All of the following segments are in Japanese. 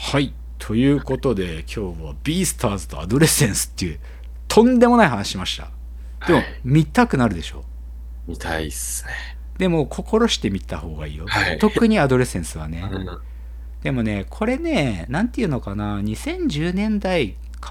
はい。ということで、今日はビースターズとアドレセンスっていう、とんでもない話しました。でも、 はい。 見たくなるでしょ。 見たいっすね。 でも、心して見た方がいいよ。 はい。 特にアドレセンスはね。 うん。 でもね、これね、なんていうのかな、2010年代から、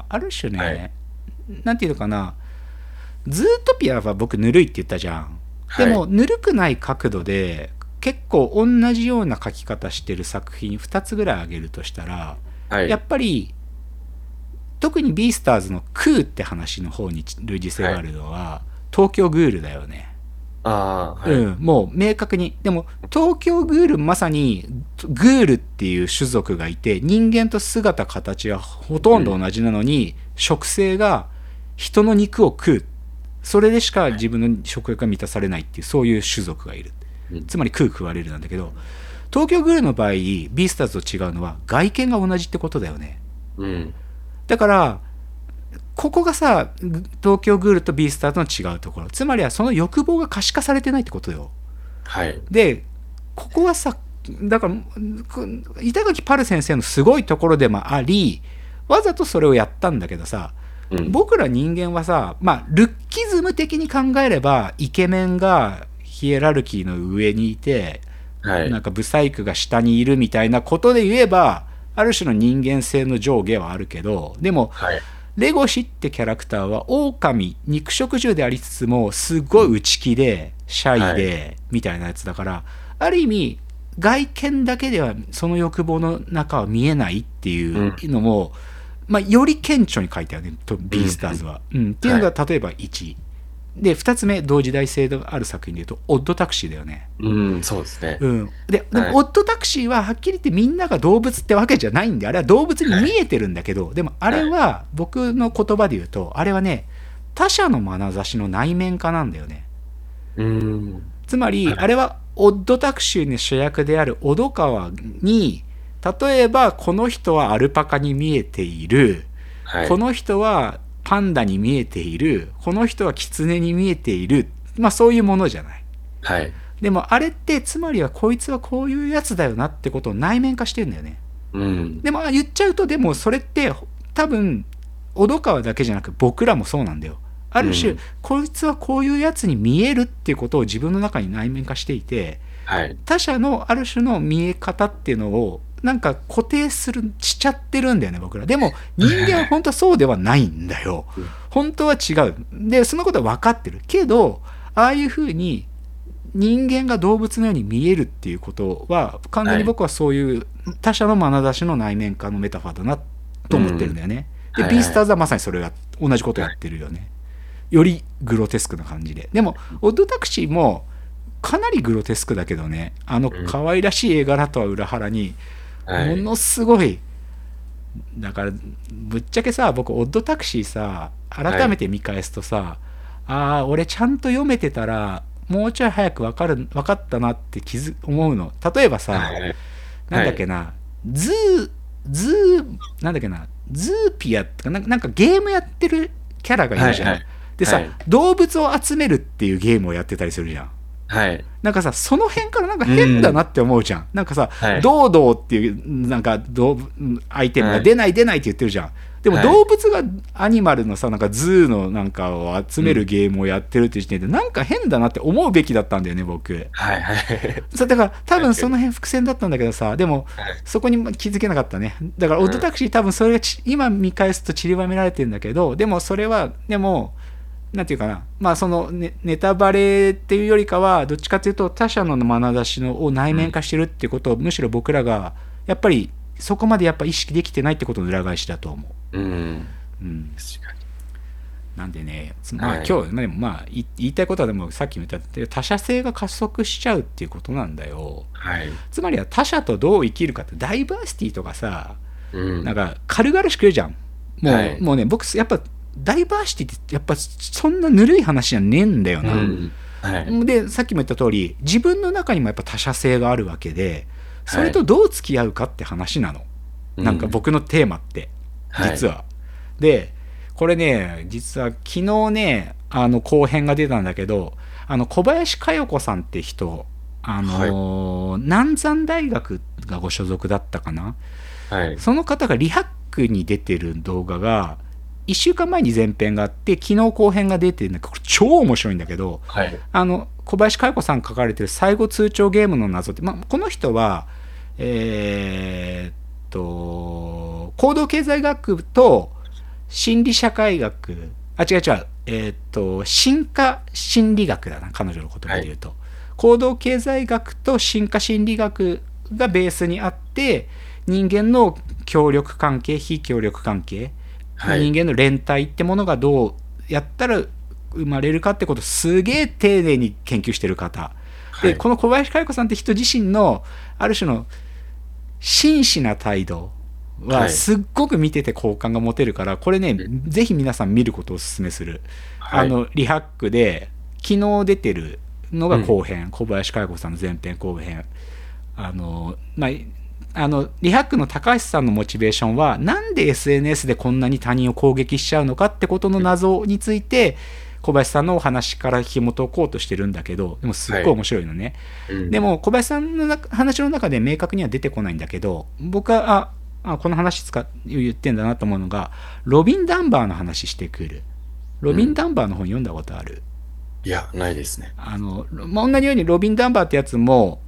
ある種はい。 ね、なんていうのかな、ズートピアは僕ぬるいって言ったじゃん。でも、 はい。 ぬるくない角度で、結構同じような書き方してる作品2つぐらい挙げるとしたら、やっはい。 ぱり特にビースターズのクーって話の方に類似性はい。 があるのは東京グールだよね。 ああ、はい。 うん、もう明確に。でも東京グールまさにグールっていう種族がいて、人間と姿形はほとんどうん。 同じなのに、食性が人の肉を食う、それでしかはい。 自分の食欲が満たされないっていう、そういう種族がいる。 うん。 つまり食われるなんだけど、東京グールの場合ビースターズと違うのは外見が同じってことだよね。 うん。 だからここがさ、東京グールとビースターズの違うところ。つまりはその欲望が可視化されてないってことよ。 はい。 で、ここはさ、だから、板垣パル先生のすごいところでもあり、わざとそれをやったんだけどさ、 うん。 僕ら人間はさ、まあ、ルッキズム的に考えれば、イケメンがヒエラルキーの上にいて、 はい。 なんかブサイクが下にいるみたいなことで言えば、ある種の人間性の上下はあるけど、でも、 はい。 レゴシってキャラクターは狼、肉食獣でありつつも、すごい内気で、シャイはい。 で、みたいなやつだから、ある意味、外見だけではその欲望の中は見えないっていううん。 のも、まあ、より顕著に書いてあるね、ビーうん。 スターズは。うん。っていうはい。 のが、例えば1。で、2つ目、同時代性のある作品で言うと、オッドタクシーだよね。 うん。そうですね。 うん、でもはい。 オットタクシーははっきり言ってみんなが動物ってわけじゃないんで、あれは動物にはい。 見えてるんだけど、でもあれはい。 は僕の言葉で言うと、あれはね、他者の眼差しの内面化なんだよね。 うん。 つまりあはい。 れはオッドタクシーの主役である小戸川に、例えばこの人はアルパカに見えている、 はい。 この人はパンダに見えている、この人はキツネに見えている、まあそういうものじゃない。 はい。 でもあれってつまりはこいつはこういうやつだよなってことを内面化してるんだよね。 うん。 でも言っちゃうと、でもそれって多分小戸川だけじゃなく僕らもそうなんだよ。ある種うん。 こいつはこういうやつに見えるっていうことを自分の中に内面化していて、 はい。 他者のある種の見え方っていうのをなんか固定しちゃってるんだよね、僕ら。でも人間は本当はそうではないんだよ。 うん。 本当は違う。でそのことは分かってるけど、ああいうふうに人間が動物のように見えるっていうことは完全はい。 に僕はそういう他者の眼差しの内面化のメタファーだなと思ってるんうん。 だよね。ではい。 ビースはい。 ターズはまさにそれが同じことをやっはい。 てるよね。よりグロテスクな感じで。でもオッドタクシーもかなりグロテスクだけどね、あのうん。 可愛らしい絵柄とは裏腹にはい。 ものすごい、だからぶっちゃけさ、僕オッドタクシーさはい。 改めて見返すとさ、ああ俺ちゃんと読めてたらもうちょい早く分かったなって思うの。例えばさ、 はい。 なんはい。 だっけな、ズーズなんだっけな、ズーピアとかなんかゲームやってるキャラがいはい。 るじゃん。 はい。 でさ、 はい。 動物を集めるっていうゲームをやってたりするじゃん。 はい。 なんかさ、その辺からなんかうん。 変だなって思うじゃん。なんかさ、 はい。 堂々っていう、なんかアイテムがはい。 出ないって言ってるじゃん。でもはい。 動物がアニマルのさ、なんかズーのなんかを集めるうん。 ゲームをやってるっていう時点で、なんか変だなって思うべきだったんだよね、僕。 はい。はい。 だから多分確かに。 その辺伏線だったんだけどさ、でもはい。 そこに気づけなかったね。だからオッドうん。 タクシー多分それが今見返すと散りばめられてるんだけど、でもそれは、でも、なんていうかな、まあそのネタバレっていうよりかは、どっちかというと他者の眼差しのを内面うん。 化してるっていうことを、むしろ僕らがやっぱりそこまでやっぱ意識できてないってことの裏返しだと思うん。 う。うん。 確かなんでね、 に。 まあはい。 今日、まあ言いたいことはでもさっきも言った他者性が加速しちゃうっていうことなんだよ。 はい。 つまりは他者とどう生きるかって、ダイバーシティとかさ、 うん。 なんか軽々しく言うじゃん。 はい。 もうね、僕やっぱダイバーシティってやっぱそんなぬるい話じゃねえんだよな。 うん。はい。 でさっきも言った通り、自分の中にもやっぱ他者性があるわけで、それとはい。 どう付き合うかって話なの。なんかうん。 僕のテーマってはい。 実は。でこれね、実は昨日ね後編が出たんだけど、小林佳代子さんって人はい。 南山大学がご所属だったかな。 はい。 その方がリハックに出てる動画が、1週間前に前編があって、昨日後編が出てるんだけど、これ超面白いんだけど、 はい。 小林佳代子さん書かれてる最後通帳ゲームの謎って、この人は、行動経済学と心理社会学、違う違う、進化心理学だな、彼女の言葉はい。 で言うと。行動経済学と進化心理学がベースにあって、人間の協力関係、非協力関係、 はい。 人間の連帯ってものがどうやったら生まれるかってことをすげえ丁寧に研究してる方。で、 はい。 この小林佳代子さんって人自身の、ある種の真摯な態度ははい。 すっごく見てて好感が持てるから、これね、 うん。 ぜひ皆さん見ることをお勧めする。 はい。 リハックで、昨日出てるのがうん。 後編、小林佳代子さんの前編後編。まあ、リハックの高橋さんのモチベーションは、なんで SNS でこんなに他人を攻撃しちゃうのかってことの謎について、小林さんのお話から紐解こうとしてるんだけど、でもすっはい。 ごい面白いのね。 うん。 でも小林さんの話の中で明確には出てこないんだけど、僕はこの話言ってんだなと思うのが、ロビン・ダンバーの話してくる。ロビン・うん。 ダンバーの本読んだことある？ いや、ないですね。 同じようにロビン・ダンバーってやつも、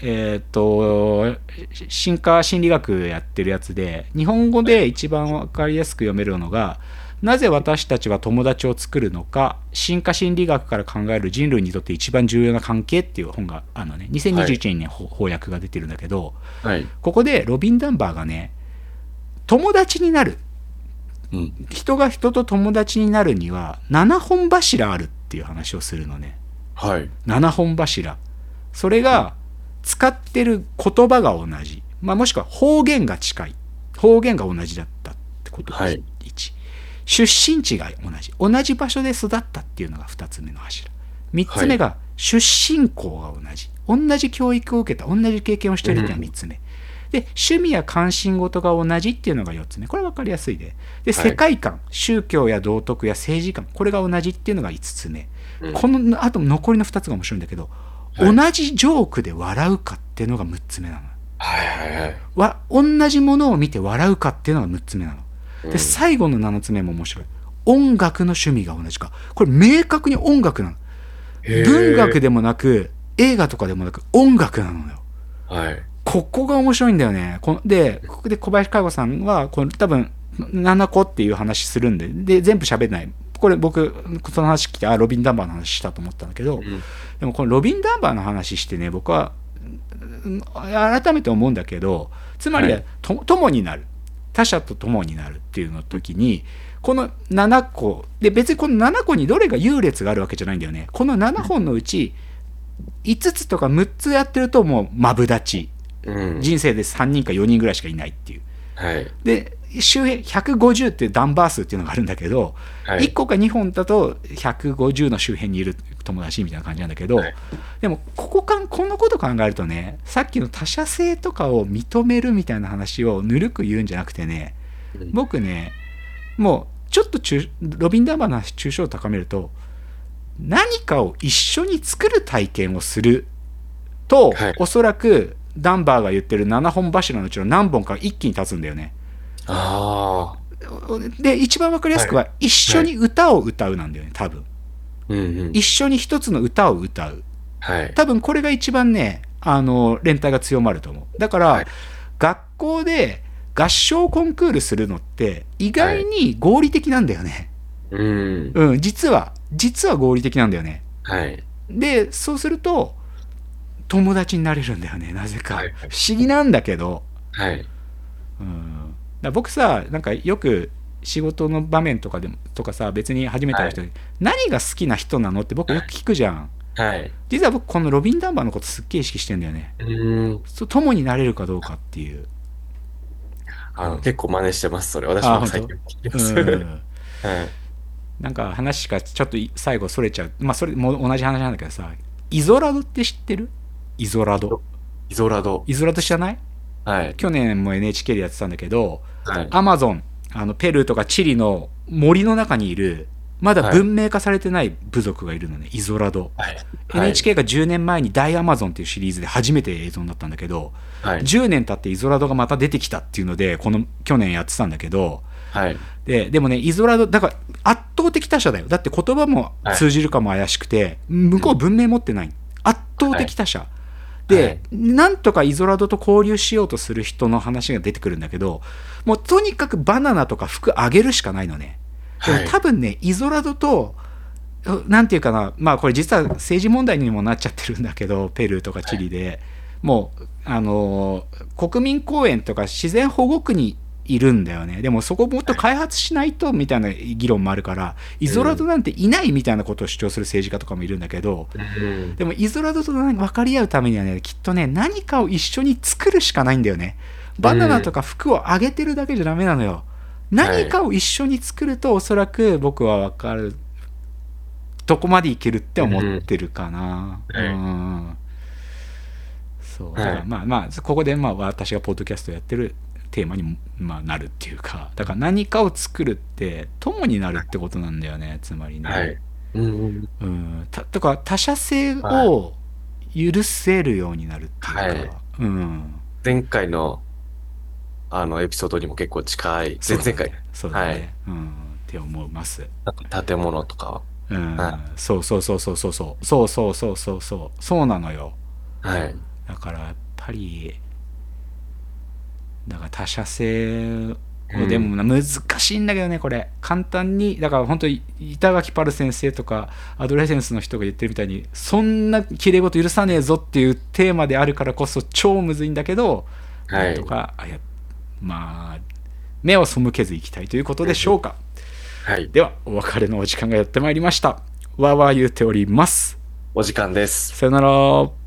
進化心理学やってるやつで、日本語はい。 で一番わかりやすく読めるのが、なぜ私たちは友達を作るのか、進化心理学から考える人類にとって一番重要な関係っていう本があるのね。2021 はい。 年に翻訳が出てるんだけど、 はい。 ここでロビン・ダンバーがね、友達になる。 うん。 人が人と友達になるには7本柱あるっていう話をするのね。 はい。 7本柱。それうん。 が使ってる言葉が同じ。もしくは方言が近い。方言が同じだったってことがはい。 1。出身地が同じ。同じ場所で育ったっていうのが2つ目の柱。3つはい。 目が出身校が同じ。同じ教育を受けた。同じ経験をしているっていうのが3 うん。 つ目。で、趣味や関心事が同じっていうのが4つ目。これ分かりやすいで。で、 はい。 世界観、宗教や道徳や政治観、これが同じっていうのが5つ目。 うん。 この、あと残りの2つが面白いんだけど、同はい。 じジョークで笑うかっていうのが6つ目なの。 はいはいはい。 同じものを見て笑うかっていうのが6つ目なの。で、 うん。 最後の7つ目も面白い。音楽の趣味が同じか。これ明確に音楽なの。 へ文学え。 でもなく、映画とかでもなく、音楽なのよ。 はい。 ここが面白いんだよね。で、ここで小林佳子さんは、これ多分、7個っていう話するんで、全部喋んない。これ僕、その話聞いて、ロビン・ダンバーの話したと思ったんだけど、 うん。 でもこのロビン・ダンバーの話してね、僕は、改めて思うんだけど、つまりははい。 友になる。他者と友になるっていうの時に、この7個、で別にこの7個にどれが優劣があるわけじゃないんだよね。この7本のうち、5つとか6つやってるともうマブダチ。 うん。 人生で3人か4人ぐらいしかいないっていう。 はい。 で、周辺150っていうダンバー数っていうのがあるんだけど、1 はい。 個か2本だと150の周辺にいる友達みたいな感じなんだけど、 はい。 でもこのこと考えるとね、さっきの他者性とかを認めるみたいな話をぬるく言うんじゃなくてね、 うん。 僕ね、もうちょっとロビン・ダンバーの抽象を高めると、何かを一緒に作る体験をすると、 はい。 おそらくダンバーが言ってる7本柱のうちの何本か一気に立つんだよね。 あで、一番わかりやあ。はい。 すくは、一緒はい。 に歌を歌うなんだよね、多分。 うんうん。 一緒に一つの歌を歌う。 はい。 多分これが一番ね、連帯が強まると思う。だから、 はい。 学校で合唱コンクールするのって、意外はい。 に合理的なんだよね。 うん。 うん、実は合理的なんだよね。 はい。 で、そうすると、友達になれるんだよね、なぜか。 はい。 不思議なんだけど、 はい。 うん、だ僕さ、なんかよく仕事の場面とかでもとかさ、別に初めて会う人に何が好きな人なのって僕よく聞くじゃん。 はい。 実は僕このロビン・ダンバーのことすっげえ意識してんだよね。 うーん。 友になれるかどうかっていう。 結構真似してます、それ。私ああ、本当。 も最近聞きまうす。 ん。 はい。 なんか話がちょっと最後それちゃう。それも同じ話なんだけどさ、イゾラドって知ってる？イゾラド。 イゾラド。 イゾラド知らない？ はい。 去年も NHK でやってたんだけど、 はい。 アマゾン、ペルーとかチリの森の中にいるまだ文明化されてない部族がいるのね、イゾラド。 はい。 NHK が10年前に大アマゾンっていうシリーズで初めて映像になったんだけど、 はい。 10年経ってイゾラドがまた出てきたっていうので、この去年やってたんだけど、 はい。 でもね、イゾラド、だから圧倒的他者だよ。だって言葉もはい。 通じるかも怪しくて、向こう文明持ってない。圧倒はい。 的他者。 はい。 で、なんとかイゾラドと交流しようとする人の話が出てくるんだけど、もうとにかくバナナとか服あげるしかないのね。でもはい。 多分ね、イゾラドと、なんていうかな、まあこれ実は政治問題にもなっちゃってるんだけど、ペルーとかチリで、もう、国民公園とか自然保護区にいるんだよね。でもそこをもっと開発しないとみたいな議論もあるから、イゾラドなんていないみたいなことを主張する政治家とかもいるんだけど、 うん。 でもイゾラドと分かり合うためにはね、きっとね、何かを一緒に作るしかないんだよね。バナナとか服をあげてるだけじゃダメなのよ。何はい。 かを一緒に作るとおそらく僕は分かる、どこまでいけるって思っうん。 てるかな。うはい。 ん。そうだからはい。 まあまあここでまあ私がポッドキャストやってるテーマにまあなるっていうか、だから何かを作るって友になるってことなんだよね、つまりね。 はい。うん。 とか他者性はい。 を許せるようになるっていうか、 はい。 うん、 前回の、エピソードにも結構近い、前々回。 そうだね、そうだはい。 ね、って思います。 なんか建物とか。はそうそうそうそうそうそうそうそうそうそうそうそうなのよ。 い。はい。 だからやっぱりだから他者性を、でうん。 も難しいんだけどね、これ簡単に。だから本当に板垣パル先生とかアドレセンスの人が言ってるみたいに、そんな綺麗事許さねえぞっていうテーマであるからこそ超むずいんだけど、なんとはい。 かまあ目を背けずいきたいということうん。 でしょうか。 はい。 ではお別れのお時間がやってまいりました。わーわー言うております。 お時間です。 さよなら。